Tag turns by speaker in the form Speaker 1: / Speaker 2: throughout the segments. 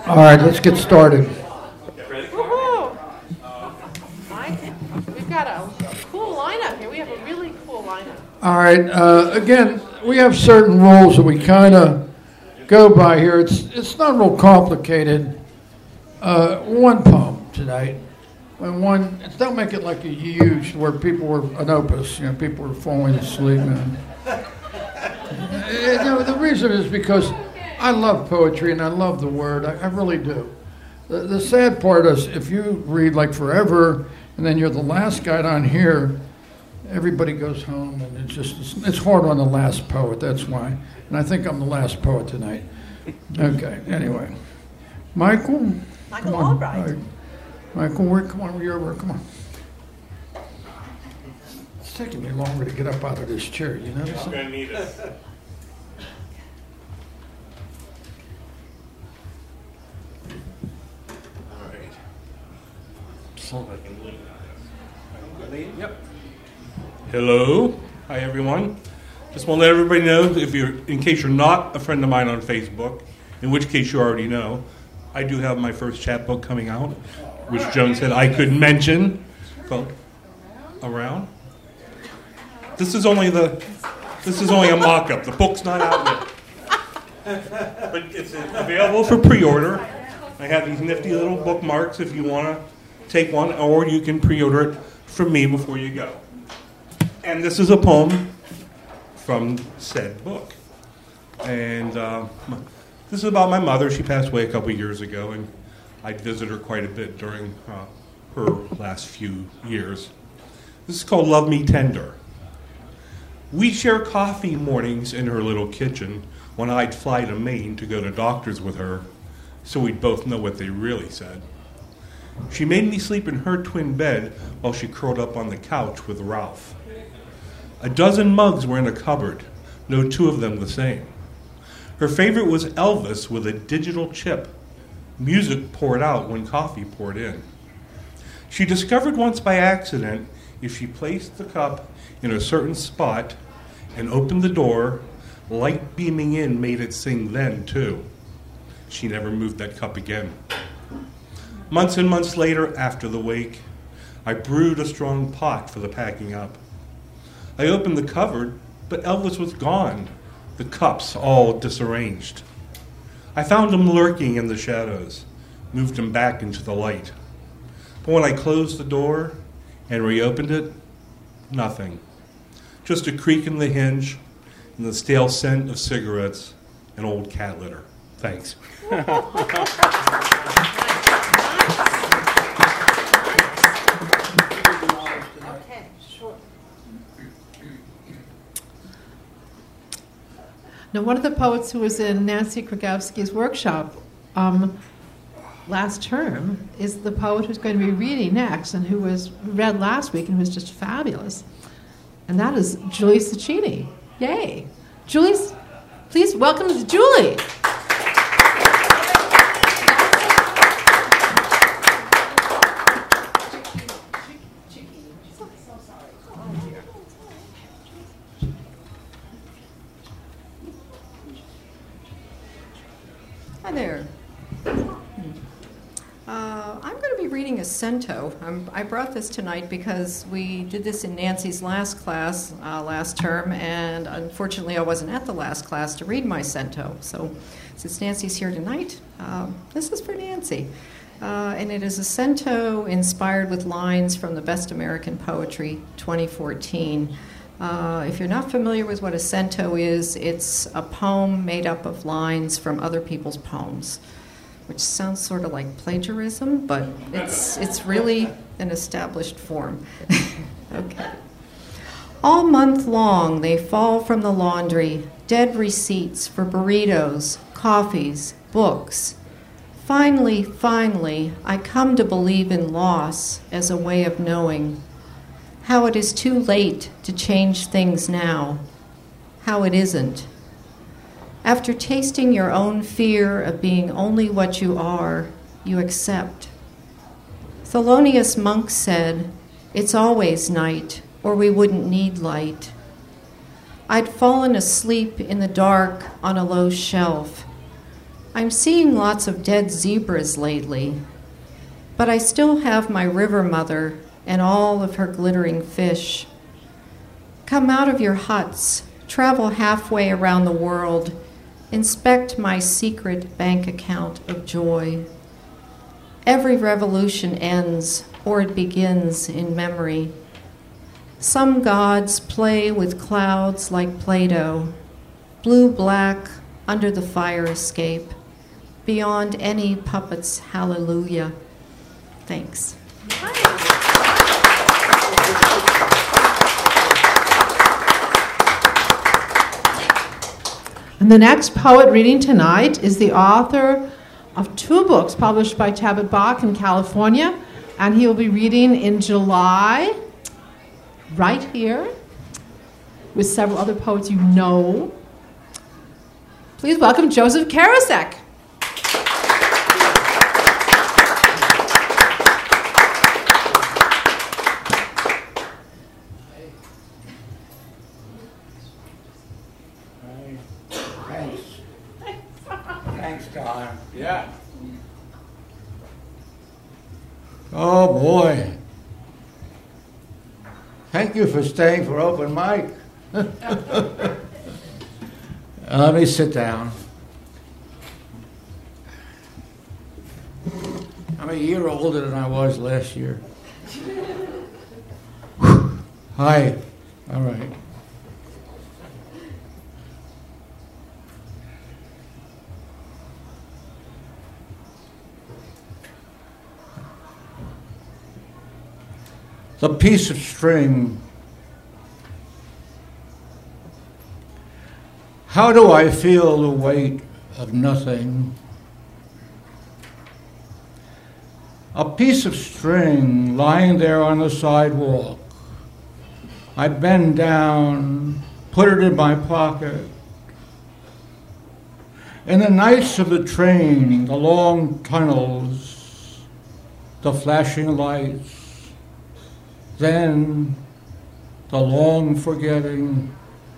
Speaker 1: All right, let's get started.
Speaker 2: Woohoo! Mike, we've got a cool lineup here. We have a really cool lineup.
Speaker 1: All right, again, we have certain rules that we kind of go by here. It's not real complicated. One poem tonight. Don't make it like a huge, where people were an opus, people were falling asleep. The reason is because I love poetry and I love the word. I really do. The sad part is if you read like forever and then you're the last guy down here, everybody goes home and it's hard on the last poet. That's why. And I think I'm the last poet tonight. Okay. Anyway, Michael
Speaker 2: Albright.
Speaker 1: Right. Michael, come on, come on. It's taking me longer to get up out of this chair, you know?
Speaker 3: I'm going to need it. All right. So I can lean. Yep. Hello. Hi, everyone. Just want to let everybody know, in case you're not a friend of mine on Facebook, in which case you already know, I do have my first chapbook coming out, which Joan said I could mention, called Around. This is only a mock-up. The book's not out yet, but it's available for pre-order. I have these nifty little bookmarks if you want to take one, or you can pre-order it from me before you go. And this is a poem from said book, and this is about my mother. She passed away a couple years ago, and I visited her quite a bit during her last few years. This is called Love Me Tender. We'd share coffee mornings in her little kitchen when I'd fly to Maine to go to doctors with her, so we'd both know what they really said. She made me sleep in her twin bed while she curled up on the couch with Ralph. A dozen mugs were in a cupboard, no two of them the same. Her favorite was Elvis with a digital chip. Music poured out when coffee poured in. She discovered once by accident, if she placed the cup in a certain spot and opened the door, light beaming in made it sing then, too. She never moved that cup again. Months and months later, after the wake, I brewed a strong pot for the packing up. I opened the cupboard, but Elvis was gone, the cups all disarranged. I found him lurking in the shadows, moved him back into the light. But when I closed the door and reopened it, nothing. Just a creak in the hinge and the stale scent of cigarettes and old cat litter. Thanks.
Speaker 2: Okay, sure. Now, one of the poets who was in Nancy Kragowski's workshop last term is the poet who's going to be reading next and who was read last week and was just fabulous. And that is Julie Cecchini. Yay. Julie, please welcome Julie.
Speaker 4: Hi there. I'm going to be reading a cento. I brought this tonight because we did this in Nancy's last class last term, and unfortunately I wasn't at the last class to read my cento. So since Nancy's here tonight, this is for Nancy. And it is a cento inspired with lines from the Best American Poetry 2014. If you're not familiar with what a cento is, it's a poem made up of lines from other people's poems, which sounds sort of like plagiarism, but it's really an established form. Okay. All month long they fall from the laundry, dead receipts for burritos, coffees, books. Finally, I come to believe in loss as a way of knowing. How it is too late to change things now. How it isn't. After tasting your own fear of being only what you are, you accept. Thelonious Monk said, "It's always night, or we wouldn't need light." I'd fallen asleep in the dark on a low shelf. I'm seeing lots of dead zebras lately, but I still have my river mother and all of her glittering fish. Come out of your huts, travel halfway around the world, inspect my secret bank account of joy. Every revolution ends, or it begins in memory. Some gods play with clouds like Play-Doh, blue-black under the fire escape, beyond any puppet's hallelujah. Thanks.
Speaker 2: And the next poet reading tonight is the author of 2 books published by Tabit Bach in California, and he will be reading in July, right here, with several other poets you know. Please welcome Joseph Karasek.
Speaker 5: Thanks, Don.
Speaker 3: Yeah.
Speaker 5: Oh, boy. Thank you for staying for open mic. Let me sit down. I'm a year older than I was last year. Hi. All right. The piece of string. How do I feel the weight of nothing? A piece of string lying there on the sidewalk. I bend down, put it in my pocket. In the nights of the train, the long tunnels, the flashing lights, then the long forgetting.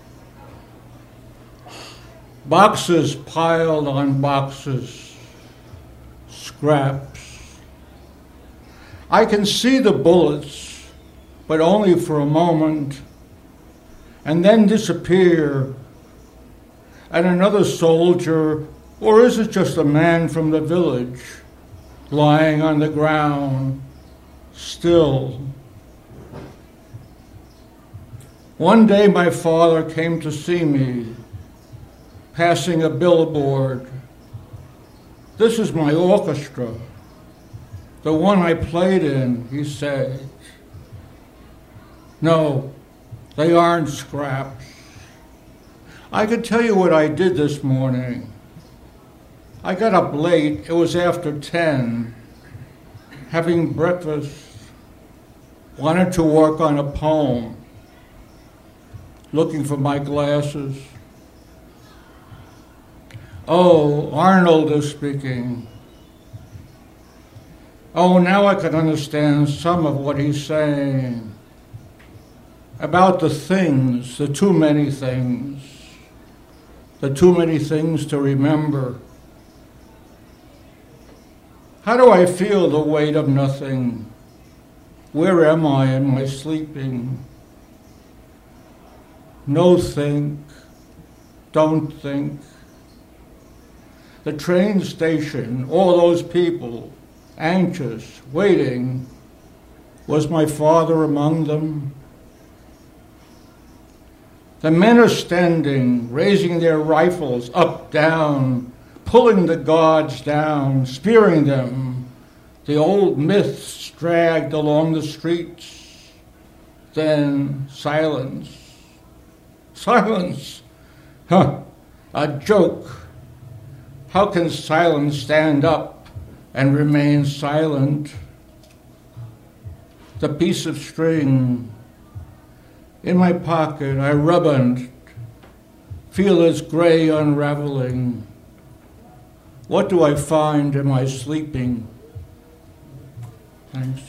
Speaker 5: Boxes piled on boxes, scraps. I can see the bullets, but only for a moment, and then disappear. And another soldier, or is it just a man from the village, lying on the ground, still? One day my father came to see me, passing a billboard. This is my orchestra, the one I played in, he said. No, they aren't scraps. I could tell you what I did this morning. I got up late, it was after 10, having breakfast, wanted to work on a poem, looking for my glasses. Oh, Arnold is speaking. Oh, now I can understand some of what he's saying about the things, the too many things to remember. How do I feel the weight of nothing? Where am I in my sleeping? No think, don't think. The train station, all those people, anxious, waiting, was my father among them? The men are standing, raising their rifles up, down, pulling the guards down, spearing them. The old myths dragged along the streets. Then silence. Silence! Huh, a joke. How can silence stand up and remain silent? The piece of string in my pocket, I rub on it, feel its gray unraveling. What do I find in my sleeping? Thanks.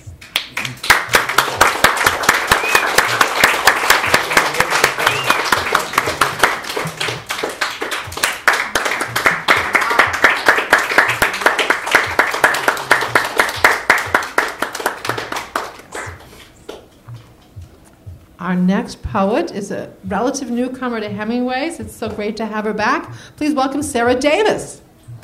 Speaker 2: our next poet is a relative newcomer to Hemingway's. It's so great to have her back. Please welcome Sarah Davis.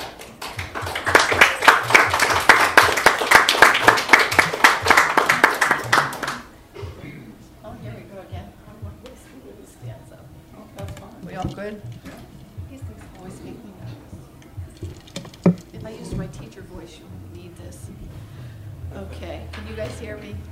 Speaker 6: Oh, here we go again. Stands up. Oh, that's fine.
Speaker 4: We all good?
Speaker 6: These things always make me nervous. If I used my teacher voice, you wouldn't need this. Okay, can you guys hear me?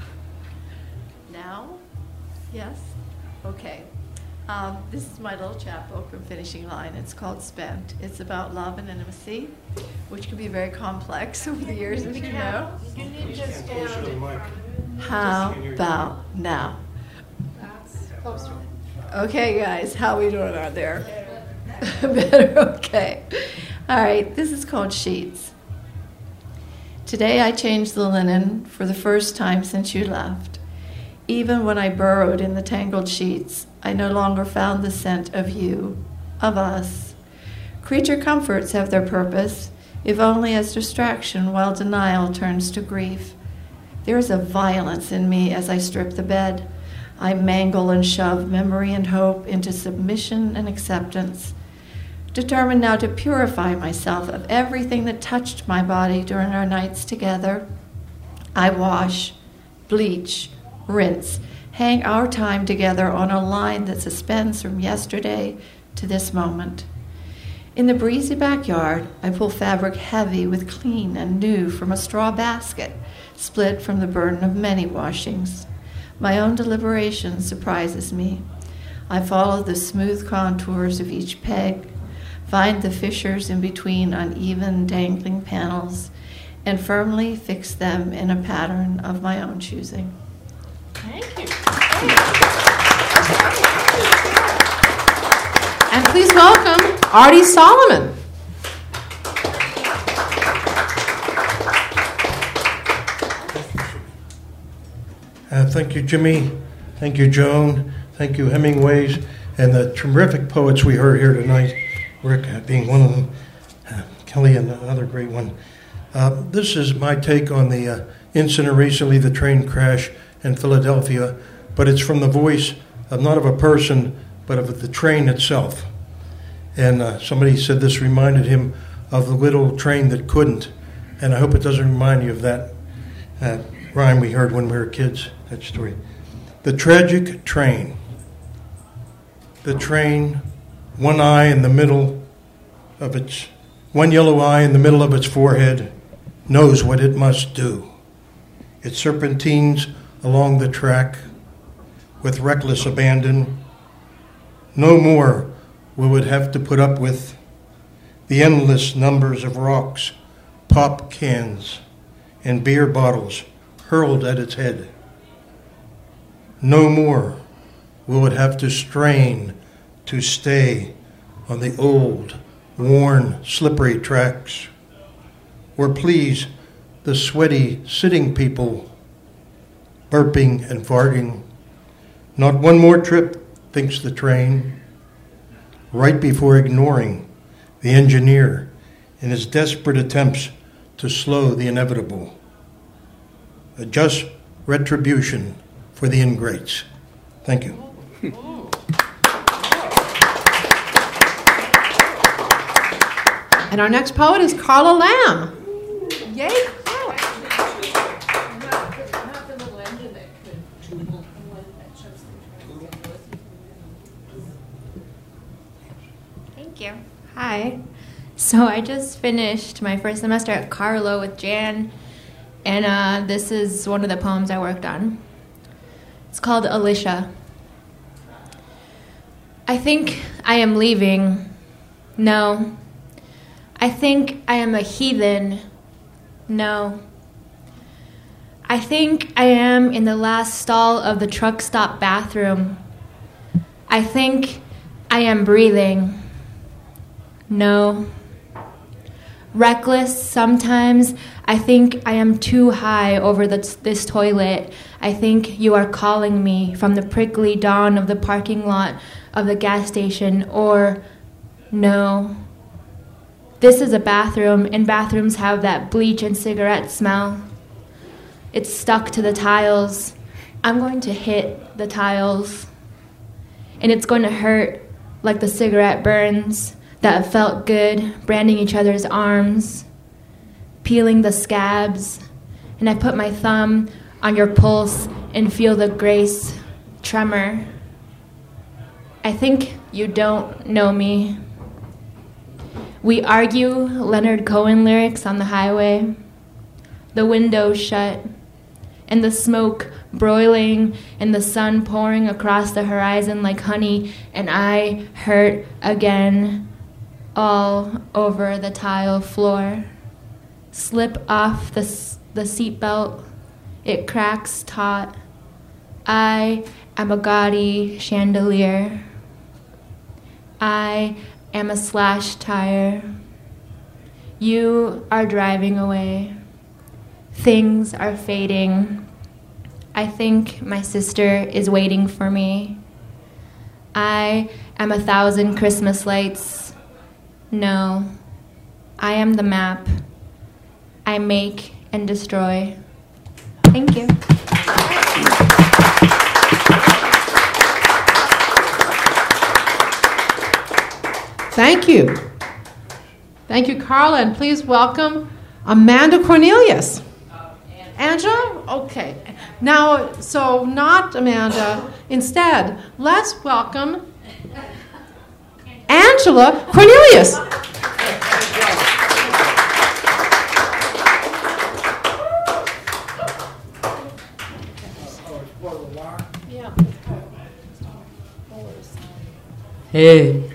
Speaker 6: Now? Yes? Okay. This is my little chapbook from Finishing Line. It's called Spent. It's about love and intimacy, which can be very complex over the years, as you know.
Speaker 2: You need to stand.
Speaker 6: How about now?
Speaker 2: That's closer.
Speaker 6: Okay, guys, how we doing out there? Better, okay. All right, this is called Sheets. Today I changed the linen for the first time since you left. Even when I burrowed in the tangled sheets, I no longer found the scent of you, of us. Creature comforts have their purpose, if only as distraction while denial turns to grief. There is a violence in me as I strip the bed. I mangle and shove memory and hope into submission and acceptance. Determined now to purify myself of everything that touched my body during our nights together, I wash, bleach, rinse, hang our time together on a line that suspends from yesterday to this moment. In the breezy backyard, I pull fabric heavy with clean and new from a straw basket, split from the burden of many washings. My own deliberation surprises me. I follow the smooth contours of each peg, find the fissures in between uneven, dangling panels, and firmly fix them in a pattern of my own choosing.
Speaker 2: Thank you. And please welcome Artie Solomon.
Speaker 7: Thank you, Jimmy. Thank you, Joan. Thank you, Hemingway's, and the terrific poets we heard here tonight, Rick being one of them, Kelly another great one. This is my take on the incident recently, the train crash in Philadelphia, but it's from the voice of not of a person, but of the train itself. And somebody said this reminded him of the little train that couldn't, and I hope it doesn't remind you of that rhyme we heard when we were kids, that story. The tragic train. The train, one yellow eye in the middle of its forehead, knows what it must do. It serpentines along the track with reckless abandon. No more will it have to put up with the endless numbers of rocks, pop cans, and beer bottles hurled at its head. No more will it have to strain to stay on the old, worn, slippery tracks, or please the sweaty sitting people burping and farting. Not one more trip, thinks the train, right before ignoring the engineer in his desperate attempts to slow the inevitable. A just retribution for the ingrates. Thank you.
Speaker 2: And our next poet is Carla Lamb. Yay, Carla.
Speaker 8: Thank you. Hi. So I just finished my first semester at Carlo with Jan, and this is one of the poems I worked on. It's called Alicia. I think I am leaving. No. I think I am a heathen. No. I think I am in the last stall of the truck stop bathroom. I think I am breathing. No. Reckless, sometimes I think I am too high over this toilet. I think you are calling me from the prickly dawn of the parking lot of the gas station, or no. This is a bathroom, and bathrooms have that bleach and cigarette smell. It's stuck to the tiles. I'm going to hit the tiles, and it's going to hurt like the cigarette burns that felt good, branding each other's arms, peeling the scabs, and I put my thumb on your pulse and feel the grace tremor. I think you don't know me. We argue Leonard Cohen lyrics on the highway, the windows shut, and the smoke broiling and the sun pouring across the horizon like honey, and I hurt again all over the tile floor. Slip off the seatbelt, it cracks taut. I am a gaudy chandelier. I am a slashed tire. You are driving away. Things are fading. I think my sister is waiting for me. I am 1,000 Christmas lights. No, I am the map. I make and destroy. Thank you.
Speaker 2: Thank you. Thank you, Carla, and please welcome Amanda Cornelius. Angela? Okay. Now, so not Amanda. Instead, let's welcome Angela Cornelius.
Speaker 9: Hey.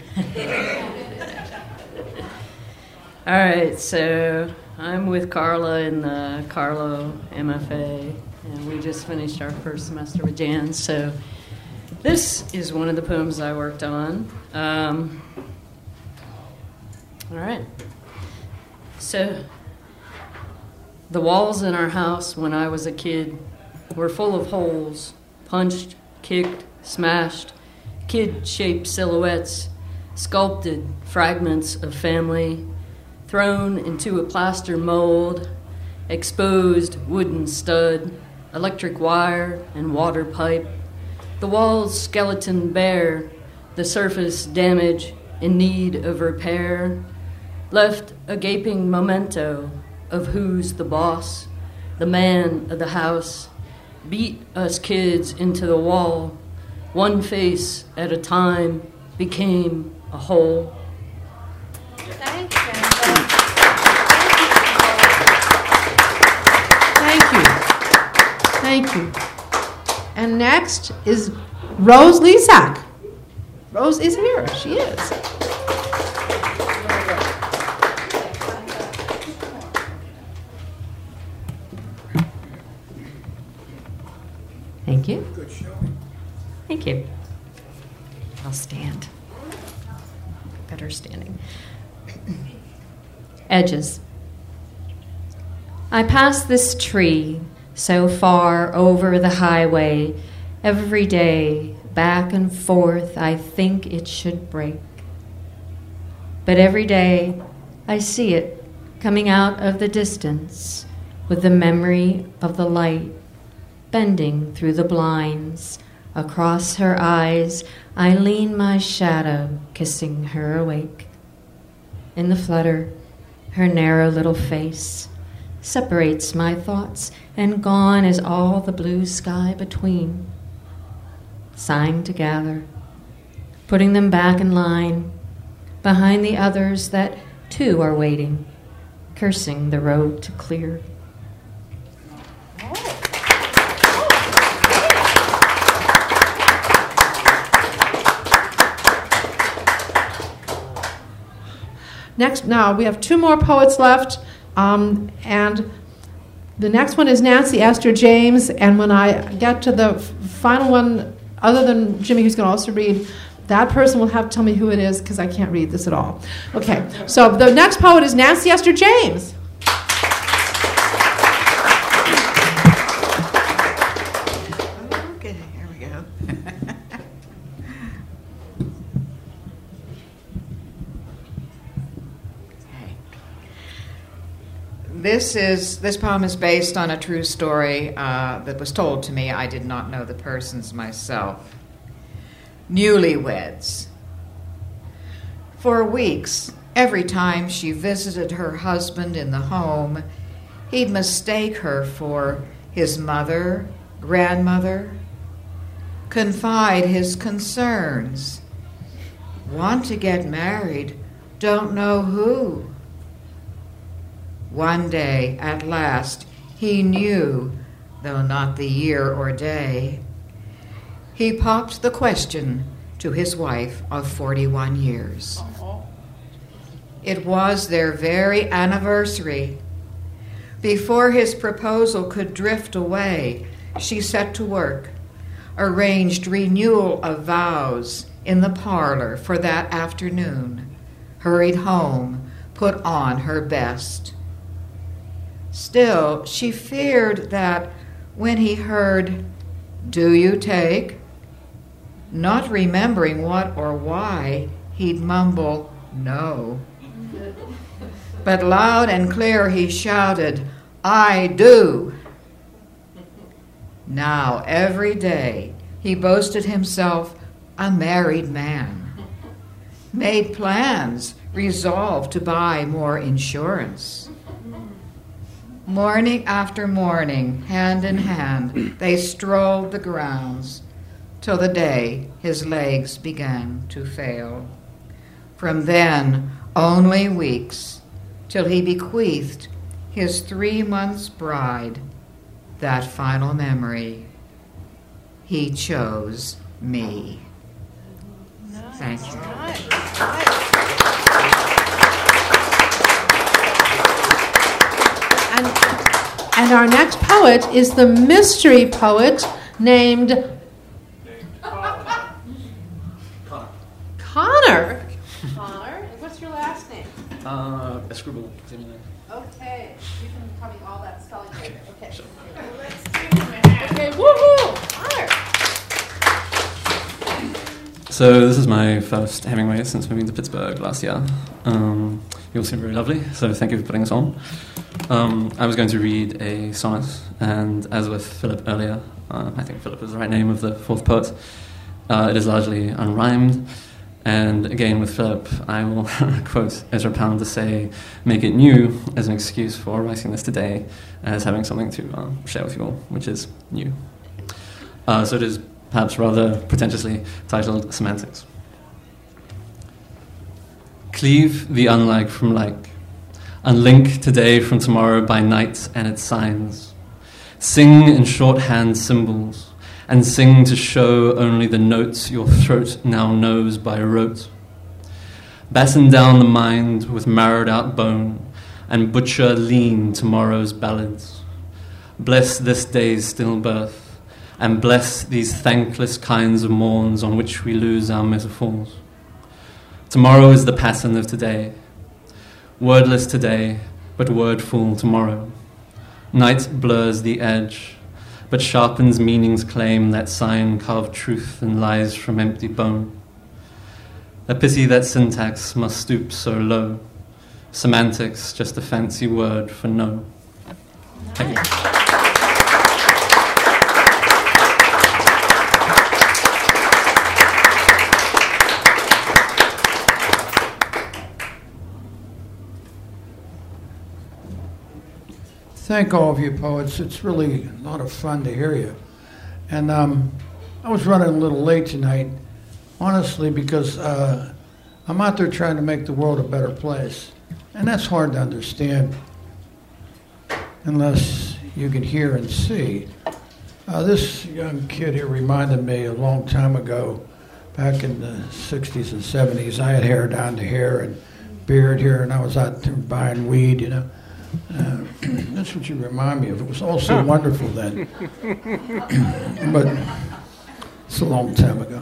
Speaker 9: All right, so I'm with Carla in the Carlo MFA, and we just finished our first semester with Jan. So this is one of the poems I worked on. All right. So the walls in our house when I was a kid were full of holes, punched, kicked, smashed, kid-shaped silhouettes, sculpted fragments of family, thrown into a plaster mold, exposed wooden stud, electric wire, and water pipe. The wall's skeleton bare, the surface damage in need of repair, left a gaping memento of who's the boss, the man of the house, beat us kids into the wall. One face at a time became a whole.
Speaker 2: Thank you. Thank you. And next is Rose Lisak. Rose is here. She is.
Speaker 10: Thank you.
Speaker 1: Good showing.
Speaker 10: Thank you. I'll stand. Better standing. Edges. I pass this tree so far over the highway every day, back and forth. I think it should break. But every day I see it coming out of the distance with the memory of the light bending through the blinds. Across her eyes, I lean my shadow, kissing her awake. In the flutter, her narrow little face separates my thoughts, and gone is all the blue sky between. Sighing to gather, putting them back in line, behind the others that too are waiting, cursing the road to clear.
Speaker 2: Next, now we have two more poets left, and the next one is Nancy Esther James. And when I get to the final one, other than Jimmy, who's going to also read, that person will have to tell me who it is because I can't read this at all. Okay, so the next poet is Nancy Esther James.
Speaker 11: Okay, here we go.
Speaker 12: This poem is based on a true story that was told to me. I did not know the persons myself. Newlyweds. For weeks, every time she visited her husband in the home, he'd mistake her for his mother, grandmother, confide his concerns. Want to get married, don't know who. One day, at last, he knew, though not the year or day. He popped the question to his wife of 41 years. It was their very anniversary. Before his proposal could drift away, she set to work, arranged renewal of vows in the parlor for that afternoon, hurried home, put on her best. Still, she feared that when he heard, "Do you take?" not remembering what or why, he'd mumble, "No." But loud and clear he shouted, "I do." Now, every day, he boasted himself a married man, made plans, resolved to buy more insurance. Morning after morning, hand in hand, they strolled the grounds till the day his legs began to fail. From then, only weeks, till he bequeathed his 3 months' bride that final memory. He chose me. Thank you.
Speaker 2: And our next poet is the mystery poet named Connor. Connor, what's your last name?
Speaker 13: Scribble.
Speaker 2: Okay, you can tell me all that spelling later. Okay. Sure. Okay, woohoo! Connor.
Speaker 13: So this is my first Hemingway since moving to Pittsburgh last year. You all seem very lovely, so thank you for putting us on. I was going to read a sonnet, and as with Philip earlier, I think Philip is the right name of the fourth poet, it is largely unrhymed. And again, with Philip, I will quote Ezra Pound to say, "Make it new," as an excuse for writing this today, as having something to share with you all, which is new. So it is perhaps rather pretentiously titled Semantics. Cleave the unlike from like, unlink today from tomorrow by night and its signs. Sing in shorthand symbols, and sing to show only the notes your throat now knows by rote. Batten down the mind with marrowed out bone, and butcher lean tomorrow's ballads. Bless this day's stillbirth, and bless these thankless kinds of morns on which we lose our metaphors. Tomorrow is the pattern of today, wordless today, but wordful tomorrow. Night blurs the edge, but sharpens meaning's claim that sign carved truth and lies from empty bone. A pity that syntax must stoop so low. Semantics, just a fancy word for no. Thank you.
Speaker 1: Thank all of you poets. It's really a lot of fun to hear you. And I was running a little late tonight, honestly, because I'm out there trying to make the world a better place. And that's hard to understand unless you can hear and see. This young kid here reminded me a long time ago, back in the 60s and 70s, I had hair down to here and beard here, and I was out there buying weed, you know. That's what you remind me of. It was all so wonderful then. But it's a long time ago.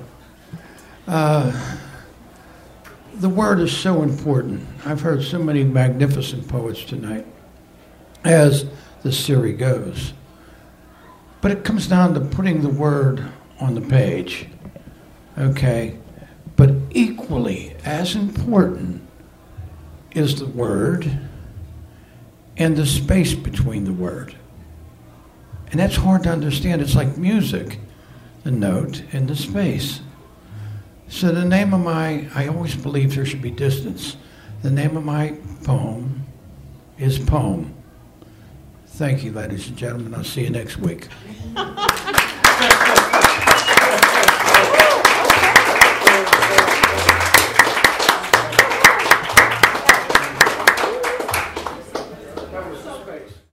Speaker 1: The word is so important. I've heard so many magnificent poets tonight, as the series goes. But it comes down to putting the word on the page. Okay? But equally as important is the word and the space between the word. And that's hard to understand. It's like music, the note and the space. So the name of I always believe there should be distance. The name of my poem is Poem. Thank you, ladies and gentlemen. I'll see you next week.